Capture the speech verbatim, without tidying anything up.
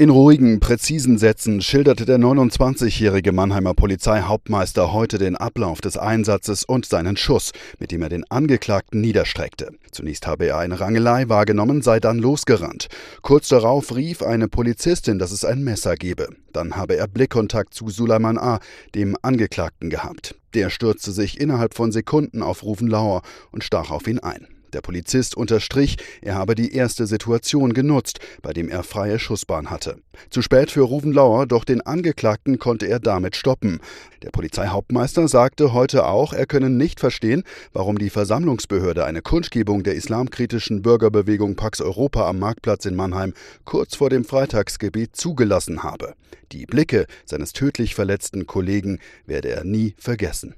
In ruhigen, präzisen Sätzen schilderte der neunundzwanzigjährige Mannheimer Polizeihauptmeister heute den Ablauf des Einsatzes und seinen Schuss, mit dem er den Angeklagten niederstreckte. Zunächst habe er eine Rangelei wahrgenommen, sei dann losgerannt. Kurz darauf rief eine Polizistin, dass es ein Messer gebe. Dann habe er Blickkontakt zu Sulaiman A., dem Angeklagten, gehabt. Der stürzte sich innerhalb von Sekunden auf Ruven Lauer und stach auf ihn ein. Der Polizist unterstrich, er habe die erste Situation genutzt, bei dem er freie Schussbahn hatte. Zu spät für Ruven Lauer, doch den Angeklagten konnte er damit stoppen. Der Polizeihauptmeister sagte heute auch, er könne nicht verstehen, warum die Versammlungsbehörde eine Kundgebung der islamkritischen Bürgerbewegung Pax Europa am Marktplatz in Mannheim kurz vor dem Freitagsgebet zugelassen habe. Die Blicke seines tödlich verletzten Kollegen werde er nie vergessen.